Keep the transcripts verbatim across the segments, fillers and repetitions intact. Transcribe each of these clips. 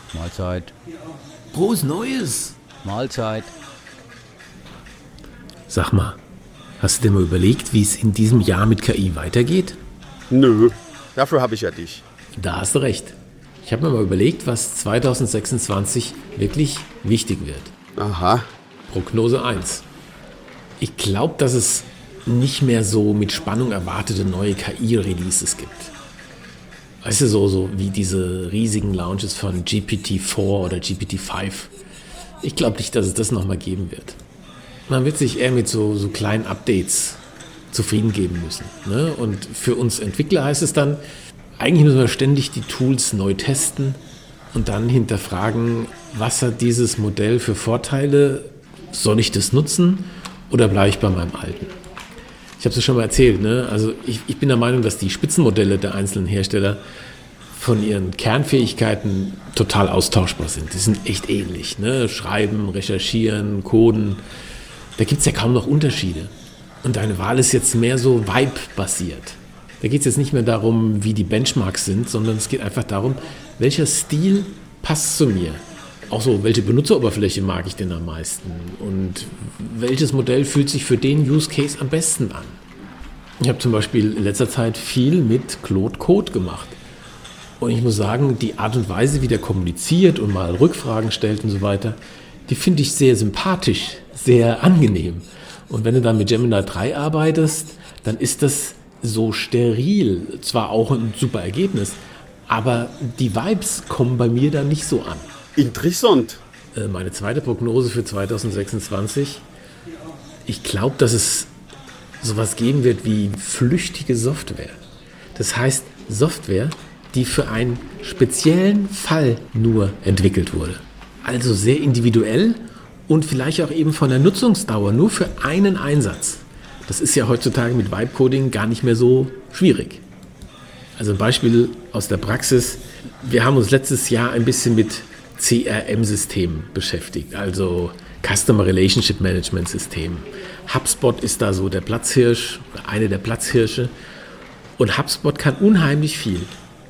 Mahlzeit. Frohes Neues! Mahlzeit. Sag mal, hast du dir mal überlegt, wie es in diesem Jahr mit K I weitergeht? Nö, dafür habe ich ja dich. Da hast du recht. Ich habe mir mal überlegt, was zwanzig sechsundzwanzig wirklich wichtig wird. Aha. Prognose eins. Ich glaube, dass es nicht mehr so mit Spannung erwartete neue K I-Releases gibt. Weißt du, so, so wie diese riesigen Launches von G P T vier oder G P T fünf. Ich glaube nicht, dass es das nochmal geben wird. Man wird sich eher mit so, so kleinen Updates zufrieden geben müssen. Ne? Und für uns Entwickler heißt es dann, eigentlich müssen wir ständig die Tools neu testen und dann hinterfragen, was hat dieses Modell für Vorteile? Soll ich das nutzen oder bleibe ich bei meinem alten? Ich habe es ja schon mal erzählt, ne? Also ich, ich bin der Meinung, dass die Spitzenmodelle der einzelnen Hersteller von ihren Kernfähigkeiten total austauschbar sind. Die sind echt ähnlich. Ne? Schreiben, recherchieren, coden. Da gibt es ja kaum noch Unterschiede. Und deine Wahl ist jetzt mehr so Vibe-basiert. Da geht es jetzt nicht mehr darum, wie die Benchmarks sind, sondern es geht einfach darum, welcher Stil passt zu mir. Auch so, welche Benutzeroberfläche mag ich denn am meisten? Und welches Modell fühlt sich für den Use Case am besten an? Ich habe zum Beispiel in letzter Zeit viel mit Claude Code gemacht. Und ich muss sagen, die Art und Weise, wie der kommuniziert und mal Rückfragen stellt und so weiter, die finde ich sehr sympathisch, sehr angenehm. Und wenn du dann mit Gemini drei arbeitest, dann ist das so steril. Zwar auch ein super Ergebnis, aber die Vibes kommen bei mir dann nicht so an. Interessant. Äh, meine zweite Prognose für zwanzig sechsundzwanzig. Ich glaube, dass es sowas geben wird wie flüchtige Software. Das heißt, Software, die für einen speziellen Fall nur entwickelt wurde. Also sehr individuell und vielleicht auch eben von der Nutzungsdauer nur für einen Einsatz. Das ist ja heutzutage mit Vibe-Coding gar nicht mehr so schwierig. Also ein Beispiel aus der Praxis. Wir haben uns letztes Jahr ein bisschen mit C R M-Systemen beschäftigt, also Customer Relationship Management System. HubSpot ist da so der Platzhirsch, eine der Platzhirsche. Und HubSpot kann unheimlich viel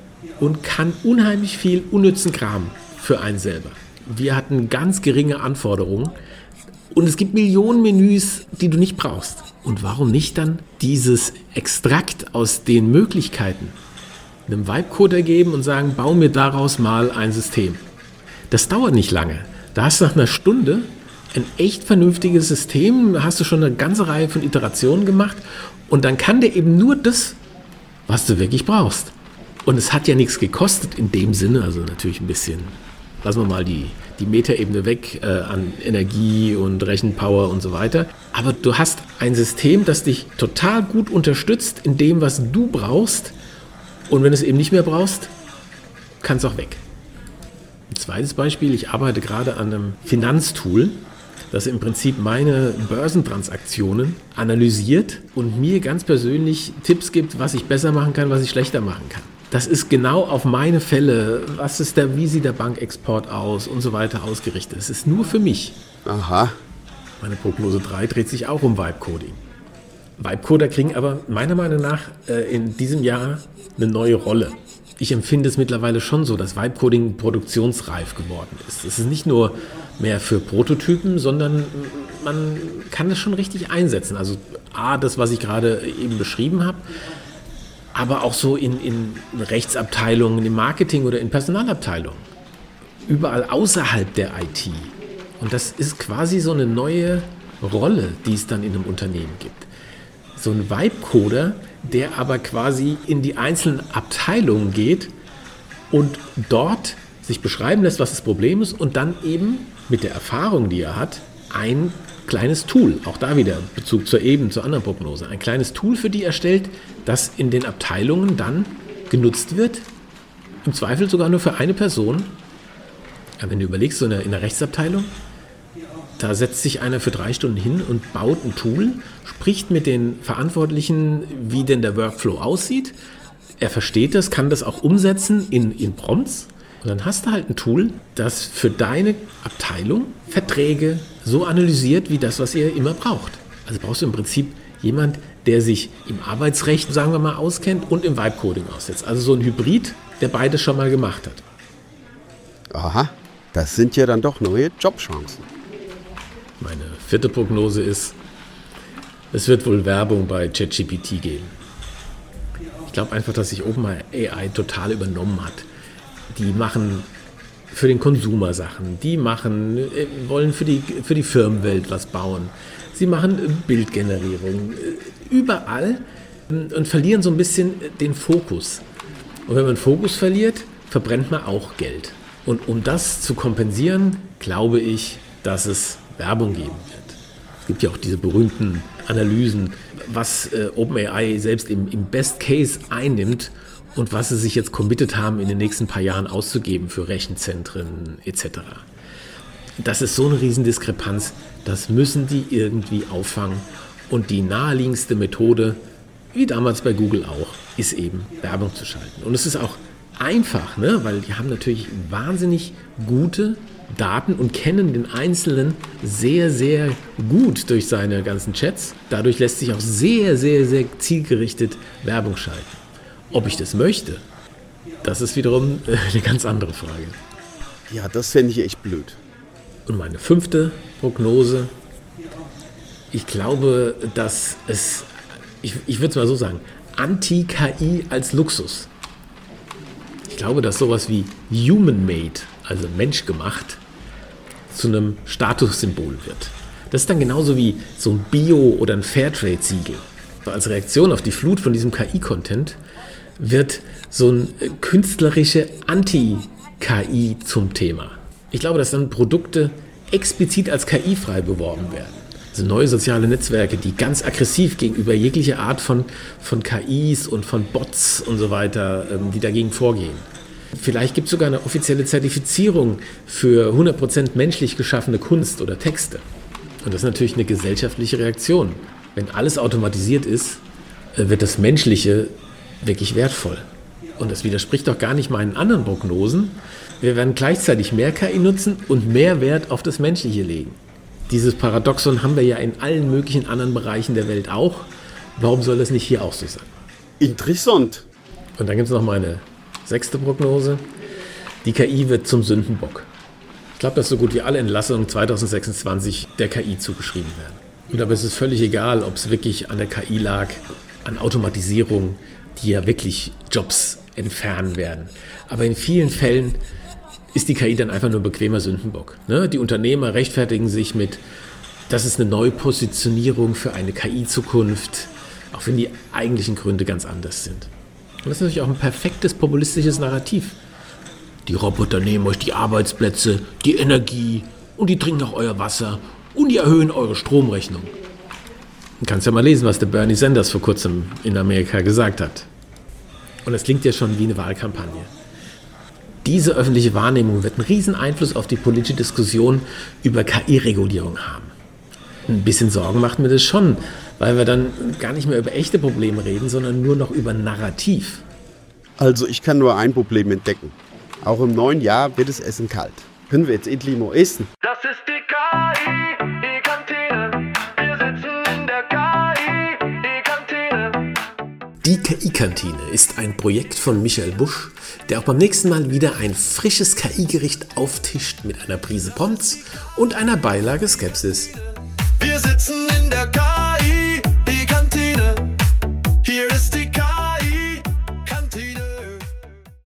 und kann unheimlich viel unnützen Kram für einen selber. Wir hatten ganz geringe Anforderungen und es gibt Millionen Menüs, die du nicht brauchst. Und warum nicht dann dieses Extrakt aus den Möglichkeiten einem Vibe-Coder geben und sagen, bau mir daraus mal ein System. Das dauert nicht lange. Da hast du nach einer Stunde ein echt vernünftiges System, da hast du schon eine ganze Reihe von Iterationen gemacht und dann kann der eben nur das, was du wirklich brauchst. Und es hat ja nichts gekostet in dem Sinne, also natürlich ein bisschen, lassen wir mal die, die Metaebene weg äh, an Energie und Rechenpower und so weiter. Aber du hast ein System, das dich total gut unterstützt in dem, was du brauchst. Und wenn du es eben nicht mehr brauchst, kann es auch weg. Ein zweites Beispiel, ich arbeite gerade an einem Finanztool, das im Prinzip meine Börsentransaktionen analysiert und mir ganz persönlich Tipps gibt, was ich besser machen kann, was ich schlechter machen kann. Das ist genau auf meine Fälle, was ist der, wie sieht der Bankexport aus und so weiter ausgerichtet. Es ist nur für mich. Aha. Meine Prognose drei dreht sich auch um Vibe-Coding. Vibe-Coder kriegen aber meiner Meinung nach äh, in diesem Jahr eine neue Rolle. Ich empfinde es mittlerweile schon so, dass Vibe-Coding produktionsreif geworden ist. Es ist nicht nur mehr für Prototypen, sondern man kann es schon richtig einsetzen. Also A, das, was ich gerade eben beschrieben habe, aber auch so in, in Rechtsabteilungen, im Marketing oder in Personalabteilungen. Überall außerhalb der I T. Und das ist quasi so eine neue Rolle, die es dann in einem Unternehmen gibt. So ein Vibe-Coder, der aber quasi in die einzelnen Abteilungen geht und dort sich beschreiben lässt, was das Problem ist und dann eben mit der Erfahrung, die er hat, ein kleines Tool, auch da wieder Bezug zur eben, zur anderen Prognose, ein kleines Tool für die erstellt, das in den Abteilungen dann genutzt wird, im Zweifel sogar nur für eine Person. Ja, wenn du überlegst, so in der, in der Rechtsabteilung, da setzt sich einer für drei Stunden hin und baut ein Tool, spricht mit den Verantwortlichen, wie denn der Workflow aussieht. Er versteht das, kann das auch umsetzen in, in Prompts. Und dann hast du halt ein Tool, das für deine Abteilung Verträge so analysiert, wie das, was ihr immer braucht. Also brauchst du im Prinzip jemand, der sich im Arbeitsrecht, sagen wir mal, auskennt und im Vibe-Coding aussetzt. Also so ein Hybrid, der beides schon mal gemacht hat. Aha, das sind ja dann doch neue Jobchancen. Meine vierte Prognose ist, es wird wohl Werbung bei ChatGPT geben. Ich glaube einfach, dass sich OpenAI total übernommen hat. Die machen für den Consumer Sachen, die machen, wollen für die, für die Firmenwelt was bauen. Sie machen Bildgenerierung, überall und verlieren so ein bisschen den Fokus. Und wenn man Fokus verliert, verbrennt man auch Geld. Und um das zu kompensieren, glaube ich, dass es Werbung geben wird. Es gibt ja auch diese berühmten Analysen, was äh, OpenAI selbst im, im Best Case einnimmt und was sie sich jetzt committed haben, in den nächsten paar Jahren auszugeben für Rechenzentren et cetera. Das ist so eine Riesendiskrepanz, das müssen die irgendwie auffangen. Und die naheliegendste Methode, wie damals bei Google auch, ist eben Werbung zu schalten. Und es ist auch einfach, ne? Weil die haben natürlich wahnsinnig gute Daten und kennen den Einzelnen sehr, sehr gut durch seine ganzen Chats. Dadurch lässt sich auch sehr, sehr, sehr zielgerichtet Werbung schalten. Ob ich das möchte, das ist wiederum eine ganz andere Frage. Ja, das fände ich echt blöd. Und meine fünfte Prognose, ich glaube, dass es, ich, ich würde es mal so sagen, Anti-K I als Luxus. Ich glaube, dass sowas wie Human-Made, also menschgemacht, zu einem Statussymbol wird. Das ist dann genauso wie so ein Bio- oder ein Fairtrade-Siegel. Als Reaktion auf die Flut von diesem K I-Content wird so ein künstlerische Anti-K I zum Thema. Ich glaube, dass dann Produkte explizit als K I-frei beworben werden. Also neue soziale Netzwerke, die ganz aggressiv gegenüber jeglicher Art von, von K Is und von Bots und so weiter, die dagegen vorgehen. Vielleicht gibt es sogar eine offizielle Zertifizierung für hundert Prozent menschlich geschaffene Kunst oder Texte. Und das ist natürlich eine gesellschaftliche Reaktion. Wenn alles automatisiert ist, wird das Menschliche wirklich wertvoll. Und das widerspricht doch gar nicht meinen anderen Prognosen. Wir werden gleichzeitig mehr K I nutzen und mehr Wert auf das Menschliche legen. Dieses Paradoxon haben wir ja in allen möglichen anderen Bereichen der Welt auch. Warum soll das nicht hier auch so sein? Interessant. Und dann gibt es noch meine sechste Prognose. Die K I wird zum Sündenbock. Ich glaube, dass so gut wie alle Entlassungen zwanzig sechsundzwanzig der K I zugeschrieben werden. Und dabei ist es völlig egal, ob es wirklich an der K I lag, an Automatisierung, die ja wirklich Jobs entfernen werden. Aber in vielen Fällen ist die K I dann einfach nur ein bequemer Sündenbock. Ne? Die Unternehmer rechtfertigen sich mit, das ist eine Neupositionierung für eine K I-Zukunft, auch wenn die eigentlichen Gründe ganz anders sind. Und das ist natürlich auch ein perfektes populistisches Narrativ. Die Roboter nehmen euch die Arbeitsplätze, die Energie und die trinken auch euer Wasser und die erhöhen eure Stromrechnung. Du kannst ja mal lesen, was der Bernie Sanders vor kurzem in Amerika gesagt hat. Und das klingt ja schon wie eine Wahlkampagne. Diese öffentliche Wahrnehmung wird einen riesen Einfluss auf die politische Diskussion über K I-Regulierung haben. Ein bisschen Sorgen macht mir das schon, weil wir dann gar nicht mehr über echte Probleme reden, sondern nur noch über Narrativ. Also ich kann nur ein Problem entdecken. Auch im neuen Jahr wird das Essen kalt. Können wir jetzt endlich mal essen? Das ist die K I, die Kantine. Wir sitzen in der K I, die Kantine. Die K I-Kantine ist ein Projekt von Michael Busch, der auch beim nächsten Mal wieder ein frisches K I-Gericht auftischt mit einer Prise Pommes und einer Beilage Skepsis. Wir sitzen in der K I.